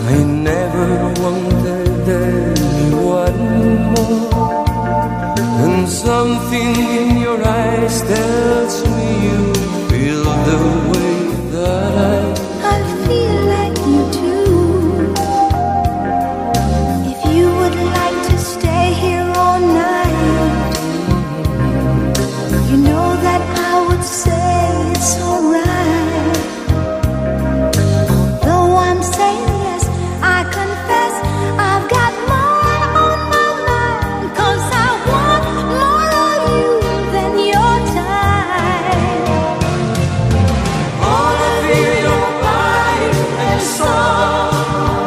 I never wanted anyone more, and something in your eyes tells me you feel the way that I feel like you too. If you would like to stay here all night, you know that I would say it's alright. Though I'm saying yes, I confess I've got more on my mind, 'cause I want more of you than your time. all of your body and soul,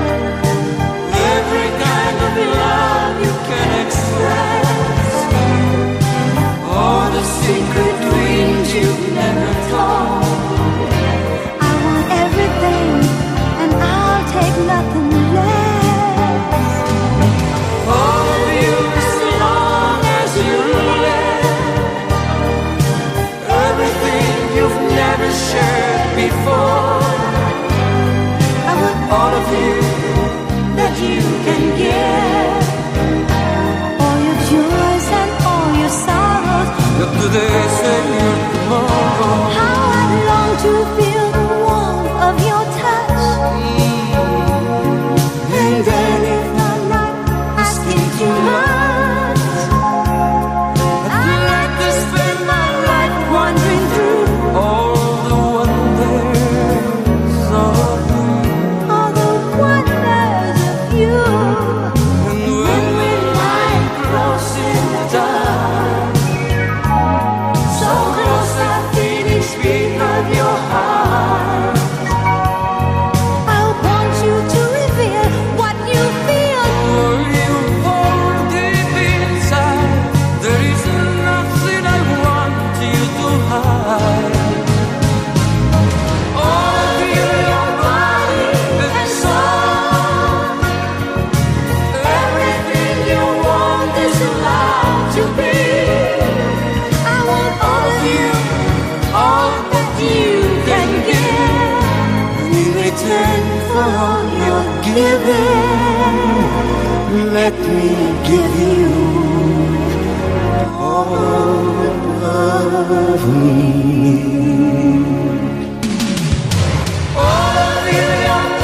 every kind of love you can express, all the secret dreams you've never told. I want everything, and I'll take nothing less. All of you as long as you live, everything you've never shared before. I want All of you that you can give. all your joys and all your sorrows. Your today's and your tomorrow. How I'd long to feel the warmth of your touch. And then if I'm not asking too much, I'd like to spend my life wandering through all the wonders of you. all the wonders of you. And when we lie close in the dark, so close I feel each beat of your heart. I want you to reveal what you feel. For you hold deep inside, there is nothing I want you to hide. All of you, your body and soul, everything you want is allowed to be. I want all of you, All that you can give. and in return for all your giving, let me give you all of me. All of you, your